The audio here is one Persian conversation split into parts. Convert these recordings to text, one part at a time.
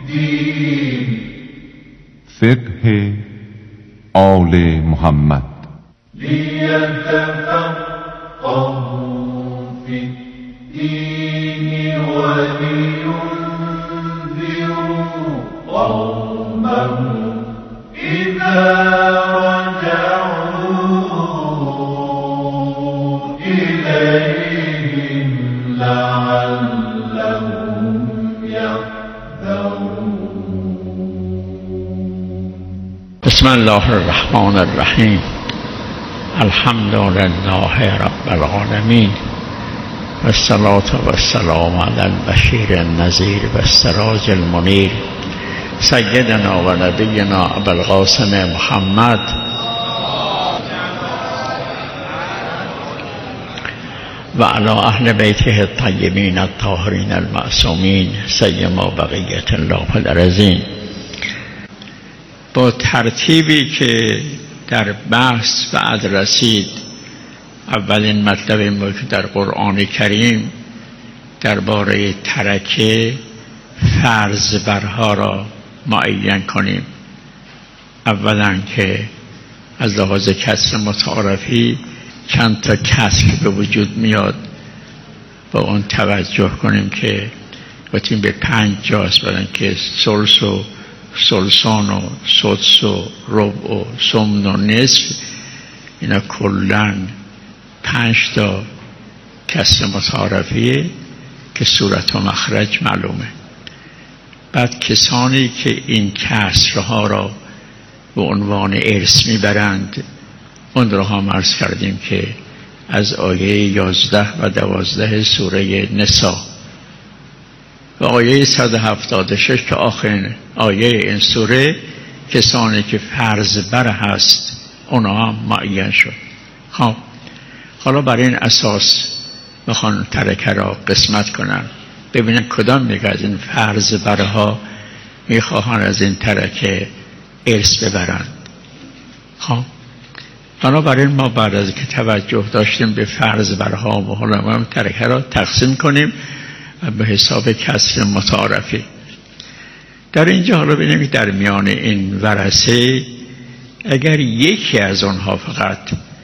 فقه آل محمد. لیتفقهوا فی الدین ولینذروا قومهم اذا رجعوا الیهم لعلهم یحذرون. بسم الله الرحمن الرحیم. الحمد لله رب العالمین و الصلاة و السلام علی البشیر النذیر و السراج المنیر سیدنا و نبینا ابوالقاسم محمد و علی اهل بیته الطیبین الطاهرین المعصومین سیما بقیة الله فی الارضین. با ترتیبی که در بحث بعد رسید، اولین مطلب این بود که در قرآن کریم درباره ترکه فرض برها را معین کنیم. اولا که از لحاظ کسر متعارفی چند تا کسر به وجود میاد، با اون توجه کنیم که گفتیم به 5 جاست، بدن که ثلث و ثلثان و سدس و ربع و ثمن و نصف، اینا کلن 5 تا کسر متعارفیه که صورت و مخرج معلومه. بعد کسانی که این کسرها را به عنوان ارث میبرند، اون را هم عرض کردیم که از آیه 11 و 12 سوره نساء و آیه 176 که آخرین آیه این سوره، کسانی که فرض بر هست اونا هم معین شد. خب حالا برای این اساس میخوان ترکه را قسمت کنن، ببینن کدام یک از این فرض برها میخواهن از این ترکه ارث ببرند. خب بنابراین ما بعد از که توجه داشتیم به فرض برها و حالا ما ترکه را تقسیم کنیم به حساب کسر متعارفی. در اینجا حالا ببینیم که در میان این ورثه اگر یکی از آنها فقط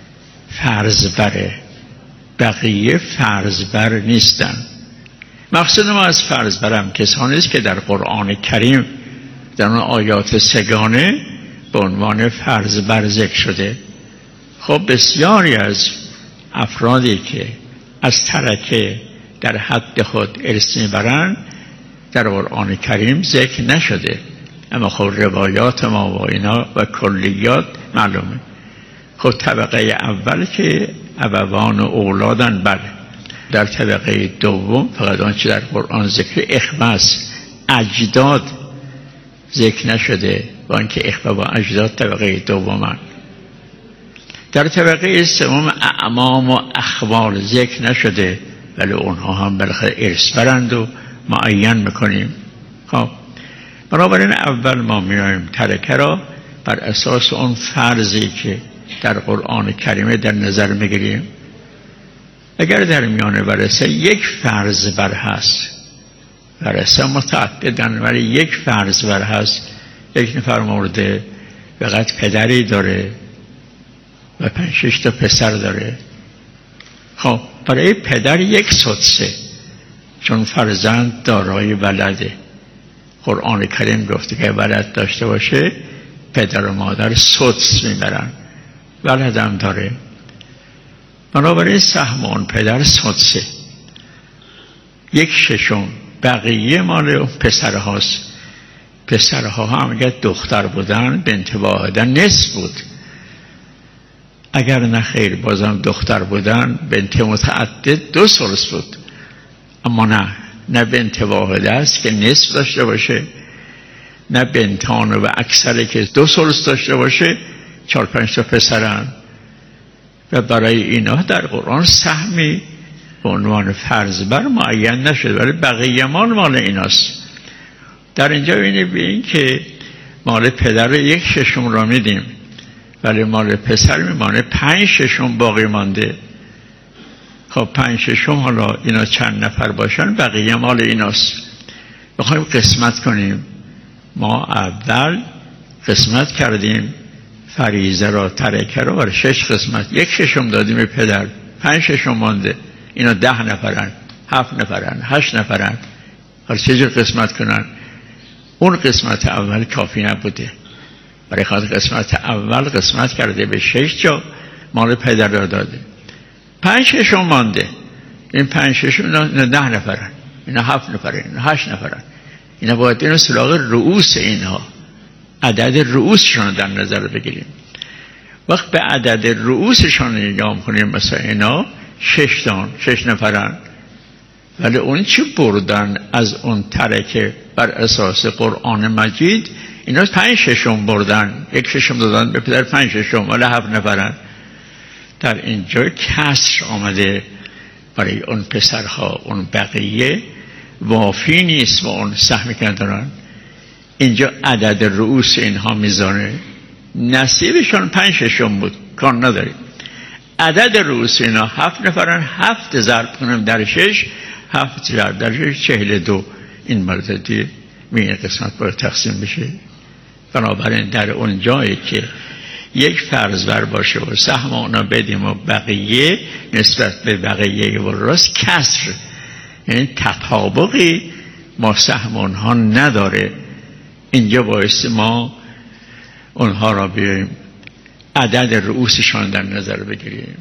فرض بره، بقیه فرض بر نیستن. مقصد ما از فرض برم کسانی است که در قرآن کریم در اون آیات سگانه به عنوان فرض بر ذکر شده. خب بسیاری از افرادی که از ترکه در حد خود ارث میبرند در قرآن کریم ذکر نشده، اما خب روایات ما و اینا و کلیات معلومه. خب طبقه اول که ابوان و اولادن، بله. در طبقه دوم فقط آنچه در قرآن ذکر اخمس اجداد ذکر نشده، و آنکه اخوه و اجداد طبقه دومن. در طبقه سوم اعمام و اخوال ذکر نشده، ولی اونها هم بالاخره ارث برند و معین میکنیم. خب بنابراین اول ما میایم ترکه را بر اساس اون فرضی که در قرآن کریم در نظر میگیریم. اگر در میان ورثه یک فرض بر هست، ورثه متعددن ولی یک فرض بر هست، یک نفر مرده فقط پدری داره و 5-6 تا پسر داره، خب برای پدر 1/3، چون فرزند دارای ولده. قرآن کریم گفته که ولد داشته باشه پدر و مادر سدس میبرن، ولدم داره، بنابراین سهم اون پدر سدسه، 1/6. بقیه مال اون پسرهاست. پسرها هم اگر دختر بودن بنت واحده نصف بود، اگر نه خیر بازم دختر بودن بنت متعدد 2 ثلث بود. اما نه بنت واحده است که نصف داشته باشه، نه بنتان و اکثر که 2 ثلث داشته باشه، 4-5 تا پسرن. و برای اینا در قرآن سهمی به عنوان فرض بر معین نشده، ولی بقیه مال ایناست. در اینجا ببینیم که مال پدر 1/6 را میدیم، ولی مال پسر میمانه 5/6 باقی مانده. خب 5/6 حالا اینا چند نفر باشن، بقیه مال ایناست. بخوایم قسمت کنیم ما اول قسمت کردیم فریضه را ترکه را برای 6 قسمت، 1/6 دادیم به پدر، 5/6 مانده. اینا 10 نفرن، 7 نفرن، 8 نفرن. حالا چجور قسمت کنن؟ اون قسمت اول کافی نبوده، برای خاطر قسمت اول قسمت کرده به 6 جا، مال پدر را داده. 5/6 مانده. این 5/6 اینا 10 نفرن، اینا 7 نفرن، اینا 8 نفرن. اینا باید اینو سراغ رؤوس اینها، عدد رؤوسشون در نظر بگیریم. وقت به عدد رؤوسشون نگاه کنیم، مثلا اینا 6 نفرن، ولی اون چی بردن از اون ترکه بر اساس قرآن مجید؟ اینا 5/6 بردن، 1/6 دادن به پدر، 5/6 ولی 7 نفرن. در اینجا کسر آمده برای اون پسرها، اون بقیه وافی نیست با اون سهمی که دارن. اینجا عدد رؤوس اینها میزانه، نصیبشون 5/6 بود، کار نداریم. عدد رؤوس اینا 7 نفرن، 7 ضرب کنیم در 6، 7 ضرب در 6 42. این مرتبه این قسمت باید تقسیم بشه. بنابراین در اون جایی که یک فرض بر باشه و سهم اونا بدیم و بقیه نسبت به بقیه و راست کسر، یعنی تطابقی ما سهم اونها نداره. اینجا باعث ما اونها را بیاریم عدد رؤوسشان در نظر بگیریم.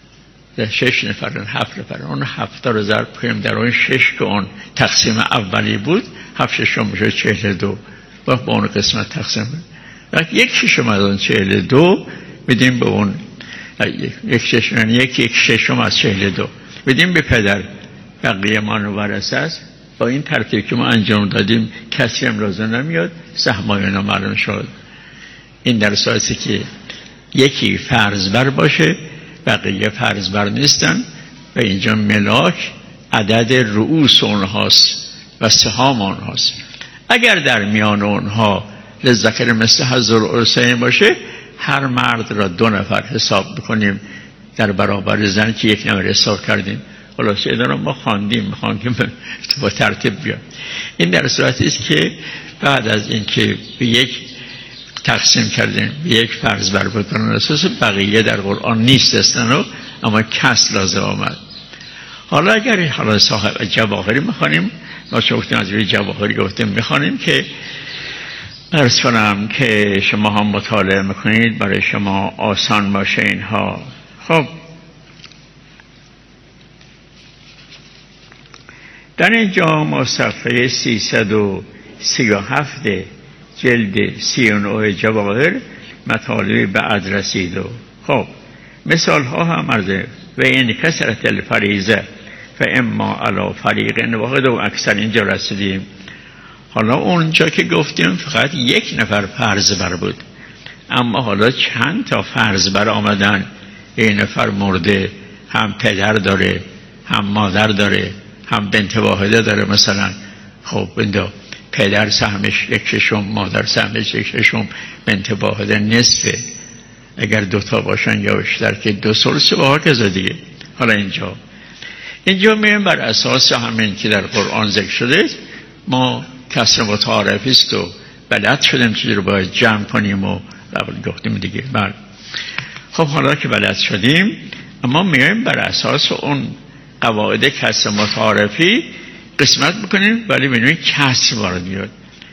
6 نفرن، 7 نفرن، اون 7 رو ضرب کنیم در اون 6 که اون تقسیم اولی بود، 7/6 میشه 42. وقت با اون قسمت تقسیم وقت 1/6 از اون 42 بدیم به اون 1/6، یعنی 1/6 از 42 بدیم به پدر. بقیه ما رو ورثه است. با این ترتیب که ما انجام دادیم کسی هم لازم نمیاد، سهمای اینا معلوم شد. این در صورتی که یکی فرض بر باشه بقیه فرض بر نیستن و اینجا ملاک عدد رؤوس اونهاست و سهام اونهاست. اگر در میان اونها للذکر مثل حظ الانثیین باشه، هر مرد را 2 نفر حساب بکنیم در برابر زن که 1 نفر حساب کردیم. خلاصه اینا رو ما خواندیم، میخوام که با ترتیب بیاد. این در صورتی است که بعد از اینکه به 1 تقسیم کردیم، به 1 فرض بر بودن اساس بقیه در قرآن نیست استنو، اما کس لازم آمد. حالا اگر حالا صاحب جواهری میخوانیم، ما چون از روی جواهری گفتیم میخوانیم که عرض کنم که شما هم مطالعه میکنید، برای شما آسان باشه اینها. خب در اینجا ما صفحه 337 جلد 39 جواهر مطالب بعد رسید. خب مثال ها هم عرضه و این کسرت الفریضه و اما علی فریق واحد و اکثر اینجا رسیدیم. حالا اونجا که گفتیم فقط 1 نفر فرض بر بود، اما حالا چند تا فرض بر آمدن. 1 نفر مرده، هم پدر داره، هم مادر داره، هم بنت واحده داره مثلا. خب بنده پدر سهمش 1/6، مادر سهمش 1/6، بنت واحده نصفه. اگر 2 تا باشن یا بیشتر که 2/3 و هاکذا دیگه. حالا اینجا میگیم بر اساس همین که در قرآن ذکر شده، ما کسر متعارفی است و بلد شدیم چیزی رو باید جمع کنیم و گفتیم دیگه. خب حالا که بلد شدیم، اما میگیم بر اساس اون قواعد کسر متعارفی قسمت بکنیم، ولی ببینیم کسر وارد میاد.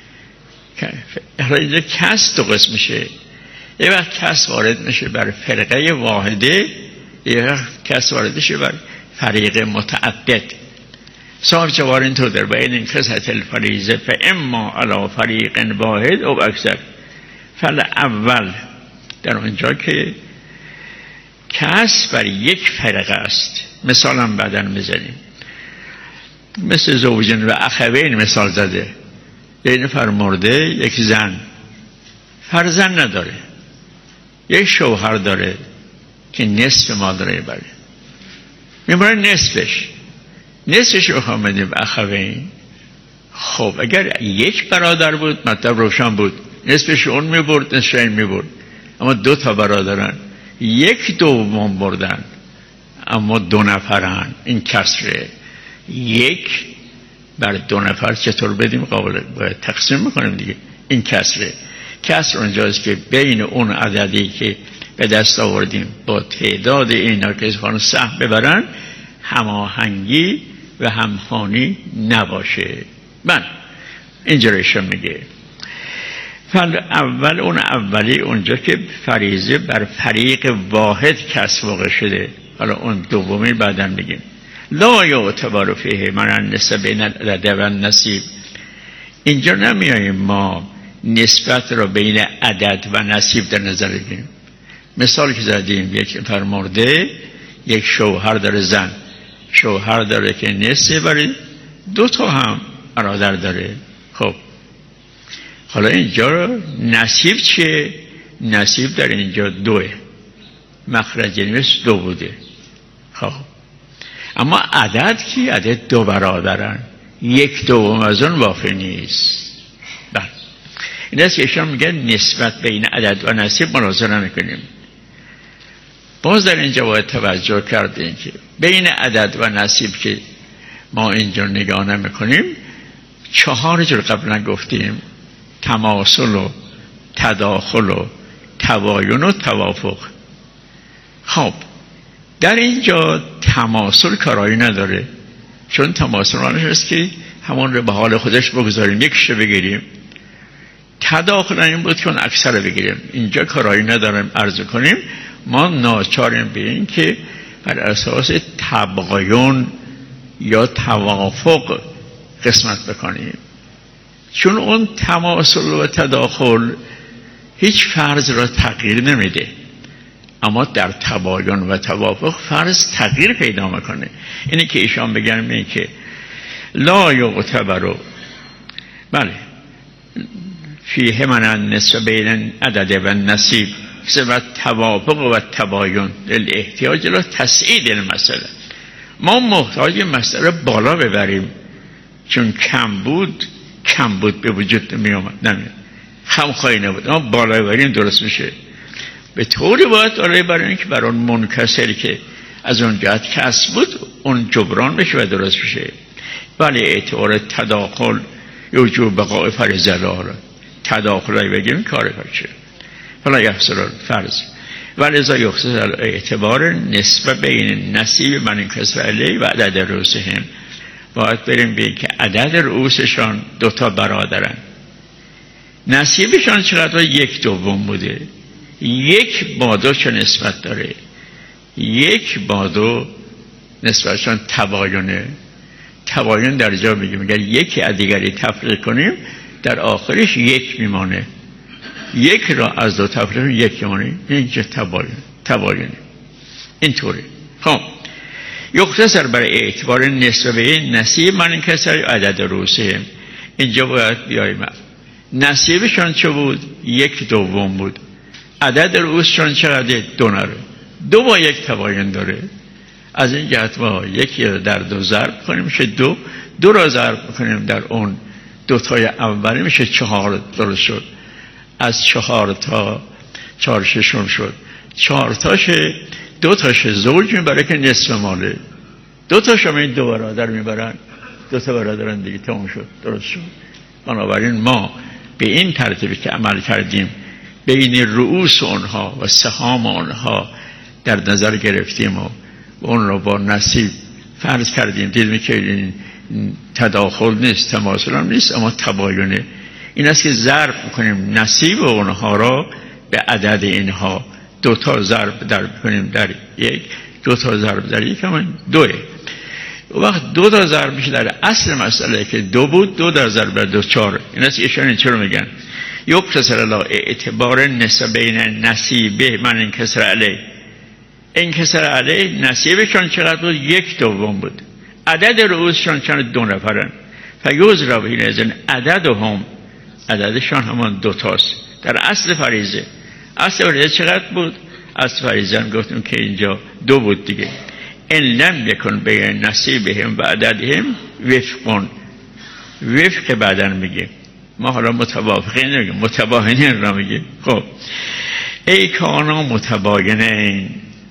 حالا اینجا کسر 2 قسم میشه. یه وقت کسر وارد میشه بر فرقه واحده، یه وقت کسر وارد میشه بر فریق متعدد. صاحب جوار اینطور در باید این کسرت الفریضه فاما علی فریق واحد او اکثر. فل اول در اونجا که کسر بر 1 فرقه است، مثال هم بعدن میزنیم، مثل زوجین و اخوین مثال زده. 1 نفر مرده، 1 زن فرزند نداره، 1 شوهر داره که نصف مال داره بره، میبره نصفش رو خواهمدیم به اخوین. خب اگر 1 برادر بود مطلب روشن بود، نصفش اون میبرد، نصفش این میبرد. اما 2 تا برادرن، 1/2 بردن، اما 2 نفرن. این کسره. 1 بر 2 نفر چطور بدیم؟ قابل باید تقسیم میکنیم دیگه. این کسر اونجاست که بین اون عددی که به دست آوردیم با تعداد اینا که خواهن سهم ببرن هماهنگی و همخوانی نباشه. من اینجا ایشون میگه اول اون اولی اونجا که فریضه بر فریق واحد کسب واقع شده، حالا اون دومی بعداً میگیم. لا یعتبر فیه من النسب بین العدد و النصیب. اینجا نمیاییم ما نسبت را بین عدد و نصیب در نظر بگیریم. مثال که زدیم یک نفر مرده، یک شوهر داره، زن شوهر داره که نصف برای 2 تا هم برادر داره. خب حالا اینجا نصیب چیه؟ نصیب در اینجا 2، مخرج نصف 2 بوده. خب اما عدد کی؟ عدد 2 برادرن، 1/2 از اون واقع نیست. بله این است که ایشان میگن نسبت بین عدد و نصیب مناظره نکنیم. باز در اینجا باید توجه کردیم که بین عدد و نصیب که ما اینجا نگاه نمیکنیم 4 جور قبلا گفتیم: تماثل و تداخل و تباین و توافق. خب در اینجا تماثل کارایی نداره، چون تماثل معنیش است که همون رو به حال خودش بگذاریم، یکیشو بگیریم. تداخل این بود که اون اکثر بگیریم. اینجا کارایی نداریم عرض کنیم ما ناچاریم به این که بر اساس تباین یا توافق قسمت بکنیم، چون اون تماثل و تداخل هیچ فرض را تغییر نمیده، اما در تباین و توافق فرض تغییر پیدا میکنه. اینه که ایشان بگن اینه که لا یعتبر بله فیه من النسب بین عدد و نصیب و توافق و تباین الاحتیاج لا تسعید المسئله. ما محتاج مسئله بالا ببریم، چون کم بود به وجود نمی آمد، نمی خواهی نبود، اما بالا ببریم درست میشه. به طوری باید بالا ببریم که برای اون منکسری که از اون جهت کسب بود اون جبران بشه و درست بشه. ولی اعتبار تداخل وجوب بقای فریضه داره، تداخلی بگیم کار فرشه فلا یحصل فرض ولی ازا یحصل اعتبار نسبت بین نصیب من انکسر علیه و عدد رؤوسهم. باید بریم بگیم که عدد رؤوسشان 2 تا برادرن، نصیبشان چقدر؟ 1/2 بوده. 1/2 چه نسبت داره؟ 1/2 نسبتشان تباینه. تباین در جا میگه یکی از دیگری تفریق کنیم در آخرش 1 میمانه، 1 را از 2 تفریق 1 میمانه. این که تباینه اینطوری. خب یختصر برای اعتبار نسبه نصیب من انکسر عدد رؤوسهم. اینجا باید بیاییم نصیبشان چه بود؟ 1/2 بود. عدد رؤوسشان چقدر؟ 2 نره. 2 با 1 تباین داره. از این جهت ما 1 در 2 ضرب کنیم میشه 2، 2 را ضرب کنیم در اون 2 تای اولی میشه 4. درست شد. از 4 تا 4 ششم شد. 4 تاش 2 تاش زوج میبره که نصف ماله، 2 تاش هم این 2 برادر میبرن، 2 تا برادرن دیگه تمام شد. درست شد. بنابراین ما به این ترتیبی که عمل کردیم بین رؤوس اونها و سهام اونها در نظر گرفتیم و اون رو با نصیب فرض کردیم. دیدیم که این تداخل نیست، تماثل هم نیست، اما تباینه. این است که ضرب میکنیم نصیب اونها را به عدد اینها. 2 تا ضرب در کنیم در 1، 2 تا ضرب در 1 همین 2. وقت 2 تا ضرب میشه در اصل مسئله که 2 بود، 2 در ضرب در 2 4. این است ایشان این چرا میگن یقتصر الله اعتبار نسب بین نصیبه من انکسر علیه. انکسر علیه نصیبشان چقدر بود؟ 1/2 بود. عدد رؤوسشان چند 2 نفرن. فیوز را به این ازن عددهم، عددشان همان 2 تاست در اصل فریضه. اصل فریضه چقدر بود؟ اصل فریضه هم گفتیم که اینجا 2 بود دیگه. ان لم یکن بین نصیبهم و عددهم وفقون، وفق بعدن میگه، ما حالا متوافقین نمیگه، متباینین را میگه. خب ای کانا متباینین،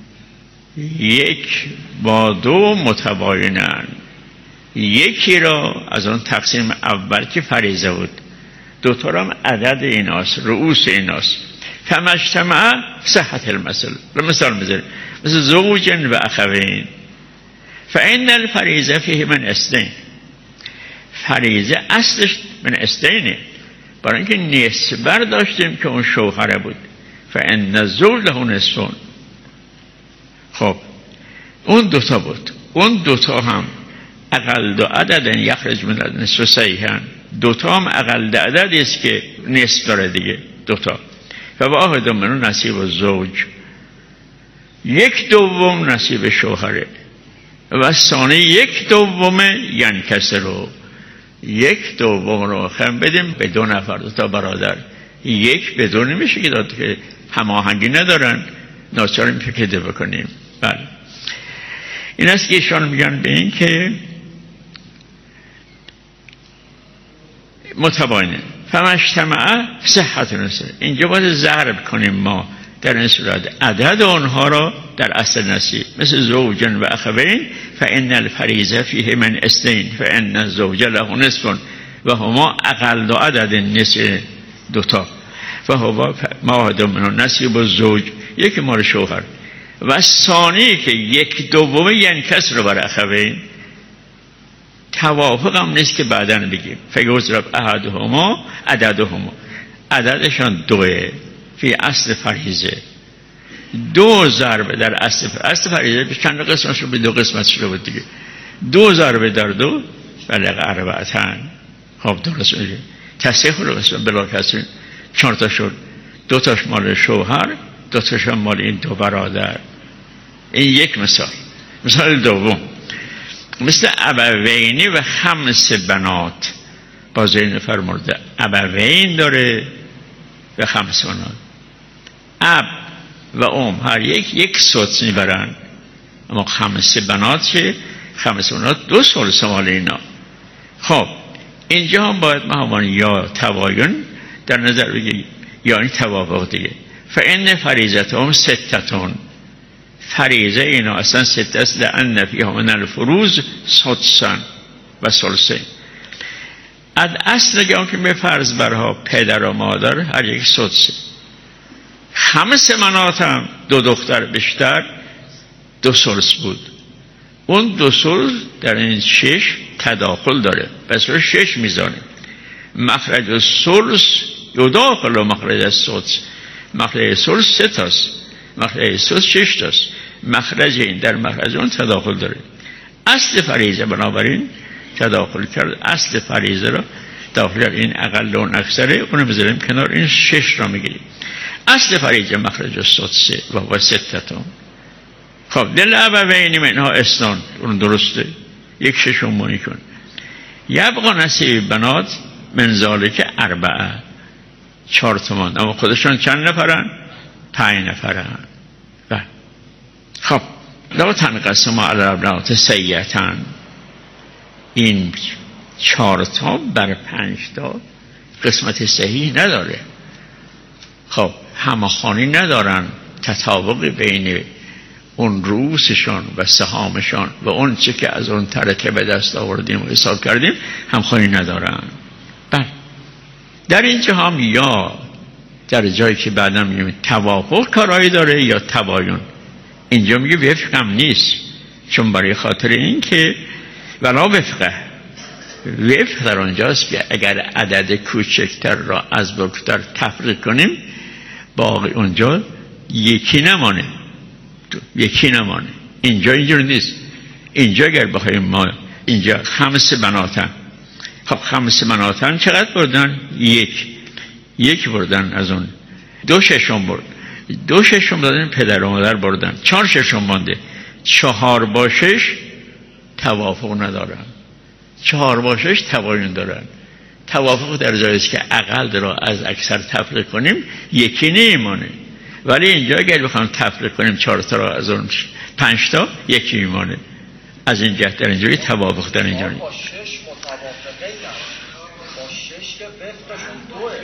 1/2 متباینن. 1 را از اون تقسیم اول که فریضه بود دوتا رو هم عدد ایناست، رؤوس ایناست. فمجتمع صحت المثل. مثال بذاریم مثل زوج و اخوین. فإن الفریضه فیه من اثنین. فریضه اصلش من اثنینه، برای اینکه نصف برداشتیم که اون شوهره بود. فإن الزوج له نصف. خب اون دوتا بود، اون دوتا هم اقل دو عدد یخرج من النصف صحیحاً. دوتا هم اقل عددی است که نصف داره دیگه. دوتا و واحد منو نصیب الزوج، یک دوم نصیب شوهره و ثانی یک دوم یعنی کسر رو، یک دوم رو خم بدیم به دو نفر، دو تا برادر. یک بدون نمیشه که داد که هماهنگی ندارن، ناچاریم که کده بکنیم. بله این است که ایشان میگن به این که متباینه. فمجتمع صحت نصف. اینجا باید ضرب کنیم ما در این صورت عدد آنها را در اصل نصیب، مثل زوجن و اخوین. فإن الفریضه فیه من اثنین فإن الزوج له نصف و هما اقل دو عدد نصف دوتا. و هوا واحد من نصیب الزوج، یکی مال شوهر. و ثانی که یک دومه یعنی کس رو بر اخوین. توافق هم نیست که بعداً بگیم فیضرب احدهما عددهما، عددشان دوه. فی اصل فریضه دو ضربه در اصل فریضه چند قسمت شد؟ به دو قسمت شده بود دیگه. دو ضربه در دو بلغ اربعتن. خب درست میگه. تصحیح رو قسمت بلا کسری 4 تا شد، 2 تاش مال شوهر، 2 تاش مال این دو برادر. این یک مثال. مثال دوم مثل ابوینی و خمس بنات. باز این فرمورده ابوین داره و خمس بنات. اب و هر یک سدس میبرن، اما خمس بنات چه؟ خمس بنات 2 ثلث مال اینا. خب اینجا هم باید ما همان یا تباین در نظر بگیریم یا این توافق دیگه. فإن فریضتهم ستتون. فریضه اینا اصلا 6 است. لأن فیها من الفروض سدسا و ثلثین. از اصل نگاه که به فرض برها پدر و مادر هر یک سدسه. خمس منات هم 2 دختر بیشتر 2 ثلث بود. اون 2 ثلث در این 6 تداخل داره، پس رو 6 میزانه. مخرج الثلث یداخل و مخرج السدس. مخرج الثلث 3 تاست، مخرج السدس 6 تاست. مخرج این در مخرج اون تداخل داره. اصل فریضه بنابراین تداخل کرد. اصل فریضه را داخل در این اقل و اکثره اونو بذاریم کنار، این 6 را میگیریم. اصل فریضه مخرج السدس و هو 6. خب دل ابوین منها اثنان، اون درسته، 1/6 مونی کن. یبقا نصیب بنات من ذالک 4. 4 تا، اما خودشان چند نفرن؟ 5 نفرن. خب لا تنقسم علی البنات سیئتن. این 4 تا بر 5 تا قسمت صحیح نداره. خب همخوانی ندارن، تطابق بین اون رؤوسشان و سهامشان و اون چه که از اون ترکه به دست آوردیم و حساب کردیم همخوانی ندارن. بله در اینجا هم یا در جایی که بعدا میگیم توافق کارایی داره یا تباین. اینجا میگه وفق هم نیست، چون برای خاطر این که ولا وفقه، وفق در اونجاست که اگر عدد کوچکتر را از بزرگتر تفریق کنیم باقی اونجا یکی نمانه. اینجا اینجور نیست. اینجا اگر بخوایم ما اینجا 5 بناتن. خب 5 بناتن چقدر بردن؟ 1 بردن، از اون 2/6 برد. 2/6 دادن پدر و مادر بردن، 4/6 مانده. 4 با 6 توافق ندارن، 4 با 6 تباین دارن. توافق در جایی است که اقل را از اکثر تفریق کنیم یکی نمیمانه، ولی اینجا اگر بخوام تفریق کنیم 4 تا را از اون 5 تا یکی میمانه. از این جهت در اینجا توافق در اینجا نیست. با 6 متوافقه نه، با 6 که وفقشون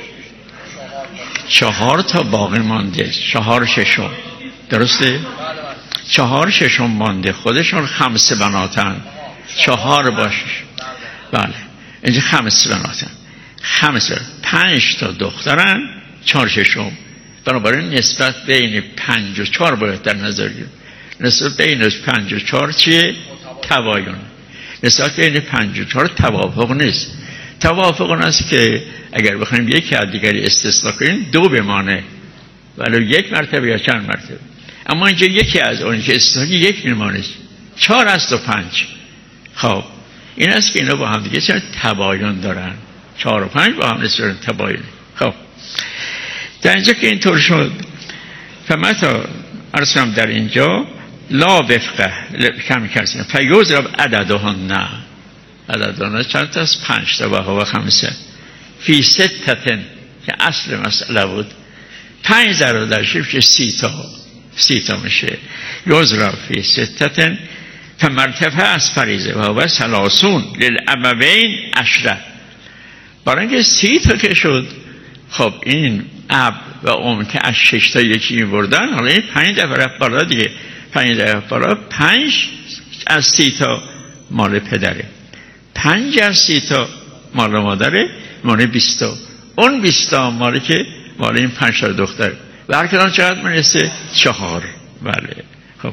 2 4 تا باقی مانده، 4/6 درسته؟ 4/6 مانده، خودشون 5 بناتن، 4 باشه. بله اینجا 5 بناتن، 5 تا دخترن 4 ششم، بنابراین نسبت بین 5 و 4 باید در نظر گیریم. نسبت بین 5 و 4 چیه؟ تباین. نسبت بین 5 و 4 توافق نیست. توافق اون است که اگر بخوایم یکی از دیگری استثنا کنیم 2 بمانه، ولی 1 مرتبه یا چند مرتبه. اما اینجا یکی از اون که استثنا 1 میمانه، 4 است و 5. خب این است که اینا با هم دیگه چون تباین دارن، 4 و 5 با هم نسبت تباین. خب در اینجا که اینطور شد، فمتا ارسم در اینجا لا وفقه کمی کردیم فیوز را عددهن، عددهن چند تا است؟ 5 تا و 5 فی 6 که اصل مسئله بود. 5 ضرب در 6 که 30 تا میشه. یوز را فی 6 فمرتفع از فریضه و 30 للابوین 10. برای اینکه 30 تا که شد، خب این اب و که از 6 تا یکی بردن، حالا این 5 دفعه رفت بالا دیگه. 5 دفعه بالا، 5 از 30 تا مال پدره، 5 از 30 تا مال مادره، مال 20 تا. اون 20 تا مالی که مال این 5 تا دختر و هر کدام چقدر میرسه؟ 4. بله. خب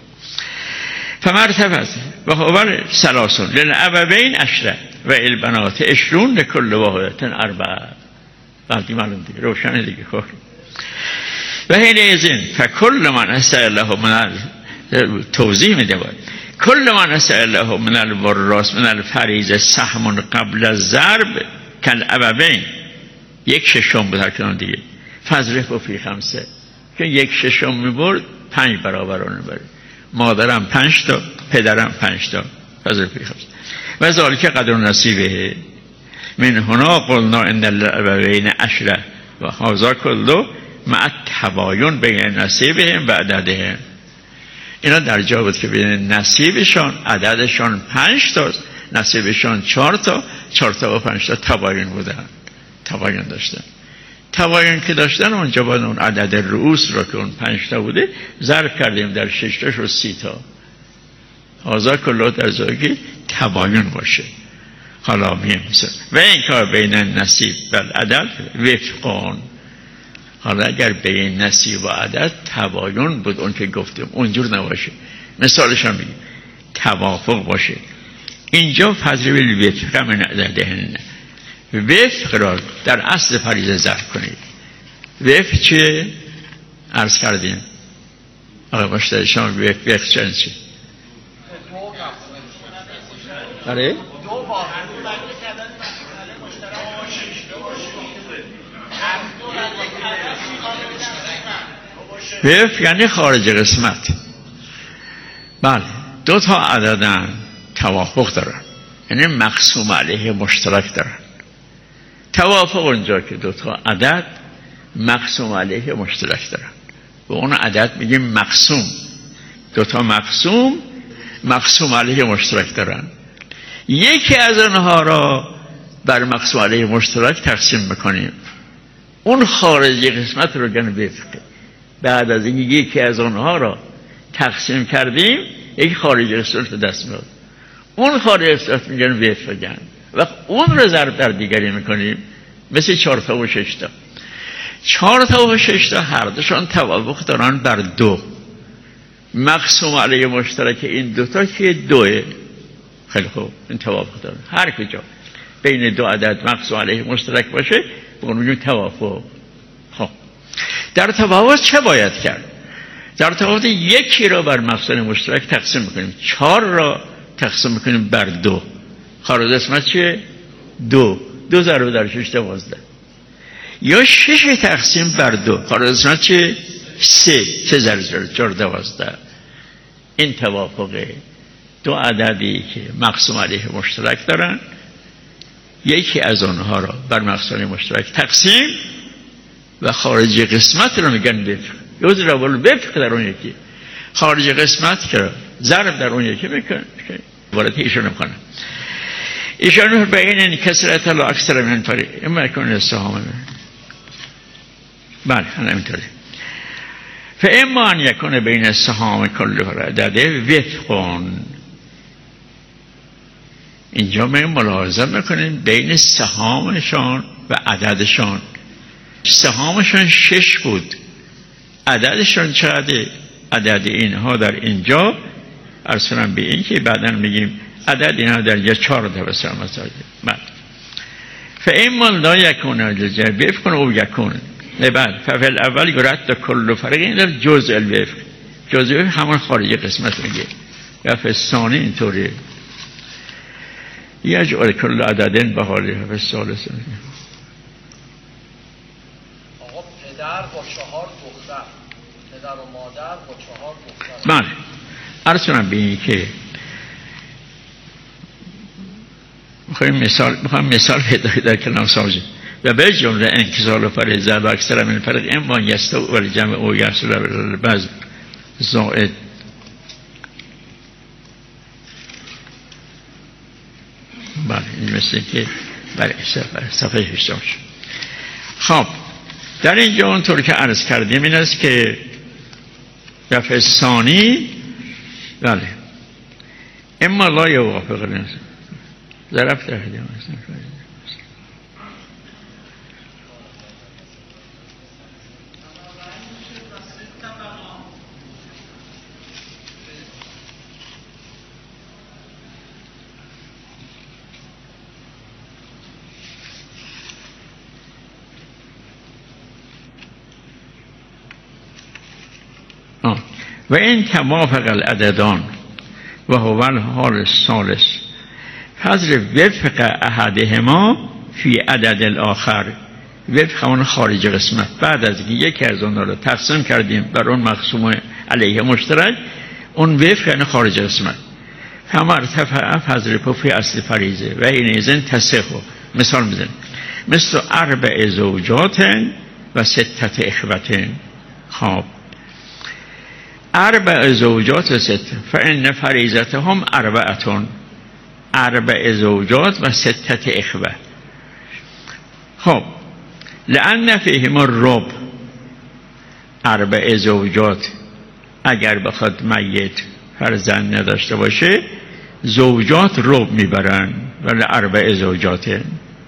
فمرتبت و هو 30 للابوین 10 و البنات 20 لكل واحدة 4. بعدی معلوم دیگه، روشنه دیگه. خب و حینئذ فکل من اسأل له من توضیح میده باید کل من اسأل له من الوراث من الفریضه سهم قبل الضرب کالابوین 1/6 بود هر کدام دیگه. فضرب فی 5 که 1/6 میبرد 5 برابر اون میبرد. مادرم 5 تا، پدرم 5 تا. فضرب فی 5 و ذالک قدر نصیبه. من هنا قلنا ان الابوین 10 و هذا كله مع التباین بین نصیبهم و عددهم. اینا در جا بود که بین نصیبشان عددشان 5 تا، نصیبشان 4 تا، 4 تا و 5 تا تباین بودن، تباین داشتن. تباین که داشتن اونجا باید اون عدد رؤوس رو که اون 5 تا بوده ضرب کردیم در 6 تا شد 30 تا. هذا كله در جایی که تباین باشه. حالا میگیم و این کار بین نصیب و عدد وفقان. حالا اگر بین نصیب و عدد تباین بود اون که گفتیم اونجور نباشه، مثالش هم میگیم توافق باشه. اینجا فضرب الوفق من عددهن، وفق را در اصل فریضه ضرب کنید. وفق چیه؟ عرض کردیم آقای مشتری شما وفق چی؟ آره؟ وفق یعنی خارج قسمت. بله، 2 تا عددن توافق دارن، یعنی مقسوم علیه مشترک دارن. توافق اونجا که 2 تا عدد مقسوم علیه مشترک دارن، و اون عدد میگیم مقسوم. 2 تا مقسوم علیه مشترک دارن. یکی از اونها را بر مقسوم علیه مشترک تقسیم میکنیم، اون خارجی قسمت رو گن وفقه. بعد از این یکی از اونها را تقسیم کردیم، یک خارجی قسمت رو دست میاد، اون خارجی قسمت میگن وفقه. و اون رو ضرب در دیگری میکنیم، مثل 4 تا و 6 تا. 4 تا و 6 تا هر دوشان توافق دارن بر 2. مقسوم علیه مشترک این 2 تا که 2. خیلی خوب، این توافق دارن. هر کجا بین 2 عدد مقسوم علیه مشترک باشه بگونیم توافق. خب در توافق چه باید کرد؟ در توافق یکی را بر مقسوم مشترک تقسیم میکنیم، 4 را تقسیم میکنیم بر 2. خارج قسمت چیه؟ 2 ضرب در 6 12. یا 6 تقسیم بر 2 خارج قسمت چیه؟ 3 ضرب 4 12. این توافقه. 2 عددی که مقسوم علیه مشترک دارن، یکی از آنها را بر مقسوم مشترک تقسیم و خارجی قسمت رو میگن وفق. یوز را وفق در اون یکی، خارجی قسمت که ضرب در اون یکی میکنن. عبارت ایشون میکنن. ایشان بین این کسرت لا اکثر من فریق اما یکون السهام. بله همینطوره. فاما ان یکون بین السهام کلها عدده وفقون. اینجا ما ملاحظه میکنیم بین سهامشان و عددشان. سهامشان 6 بود. عددشان چقدر؟ عدد اینها در اینجا عرض کنم به این که بعدا میگیم عدد اینها در اینجا 4 تا بسیار مساجد. بعد فاما لا یکون الجزء وفق او یکون. بعد ففل اول یرد کل فرق این در جزء الوفق. جزء همون خارجی قسمت میگه. و فستانی اینطوری یجعل کل عددن به حالی و فستالس. آقا پدر با 4 دختر، پدر و مادر با 4 دختر. بله عرض کنم به این که میخوایم مثال پیدا در کلام سازی و به جمله انکسال و فرزه و اکثر من فرق اما یسته و جمع او یحصل و بعض زائد. بله این مثل که برای صفحه 18. خب در اینجا اونطور که عرض کردیم این است که دفعه ثانی بله اما لا یوافق الناس ضرب تهدیم و این توافق العددان و هو الحال الثالث حضر وفق احدهما فی عدد الاخر. وفق اون خارج قسمت بعد از اینکه یکی از اونها رو تقسیم کردیم بر اون مقسوم علیه مشترک اون وفق یعنی خارج قسمت هم ارتفع حضر پفی اصل فریضه و این ایزن تصحو. مثال میزنیم مثل 4 زوجات و 6 اخوة. خب 4 زوجات و 6 فان فریضتهم 4 زوجات و 6 اخوة. خب لأن فیهم الربع 4 زوجات اگر بخواد میت فرزند نداشته باشه زوجات ربع میبرن ولی 4 زوجات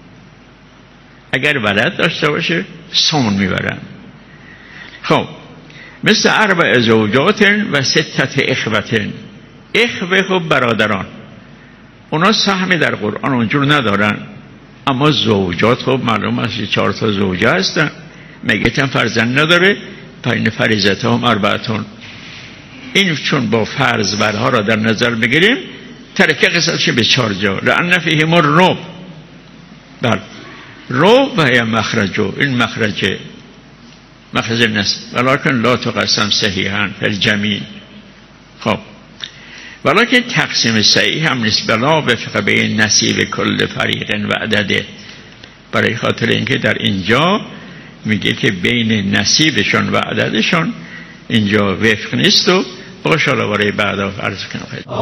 اگر ولد داشته باشه ثمن میبرن. خب مثل 4 زوجات و 6 اخوة. اخوه خب برادران اونا سهمی در قرآن اونجور ندارن اما زوجات خب معلوم است 4 تا زوجه هستن میت هم فرزند نداره پایین فریضت هم 4. این چون با فرض برها را در نظر بگیریم ترکه قسمتش به 4 جا لأن فیهم الربع. بله ربع و یا مخرجو این مخرج نصب ولکن لا تقسم صحیحا فالجمیع. خب ولکن تقسیم صحیح هم نیست بلا وفق بین نصیب کل فریق و عدده. برای خاطر اینکه در اینجا میگه که بین نصیبشان و عددشان اینجا وفق نیست و باشالا برای بعدا عرض کنم.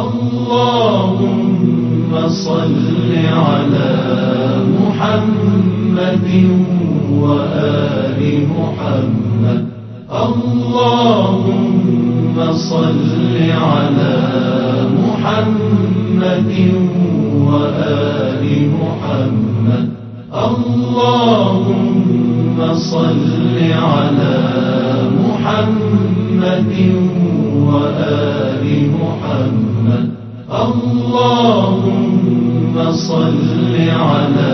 اللهم صل على محمد و آل محمد. اللهم صل على محمد و آل محمد. اللهم صل على محمد و آل محمد. اللهم صل على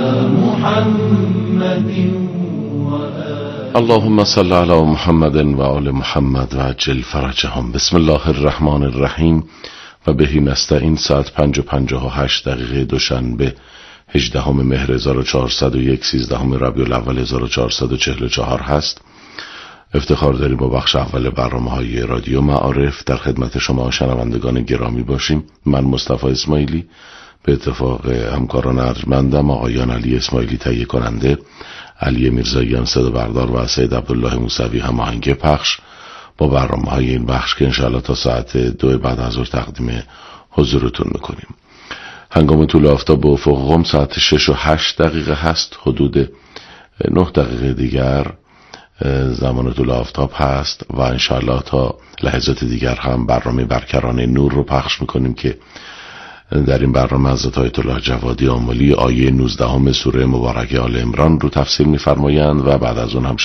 محمد و آل. اللهم صل على محمد و آل محمد و عجل فرجهم. بسم الله الرحمن الرحیم و بهی نستعین. ساعت 5:58 دوشنبه 18 مهر 1401 13 ربیع الاول 1444 هست. افتخار داریم با بخش اول برنامه‌های رادیو معارف در خدمت شما شنوندگان گرامی باشیم. من مصطفی اسماعیلی به اتفاق همکاران ارجمندم آقایان علی اسماعیلی تهیه کننده، علی میرزاییان صدا بردار و سید عبدالله موسوی هماهنگ پخش با برنامه‌های این بخش که انشاءالله تا ساعت 2 بعد از ظهر تقدیم حضورتون میکنیم. هنگام طول آفتاب به افق قم ساعت 6:08 هست. حدود 9 دقیقه دیگر زمان طول آفتاب هست و انشاءالله تا لحظات دیگر هم برنامه برکران نور رو پخش میکنیم که در این برنامه حضرت آیت الله جوادی آملی آیه 19 سوره مبارکه آل عمران رو تفسیر می‌فرمایند و بعد از اون هم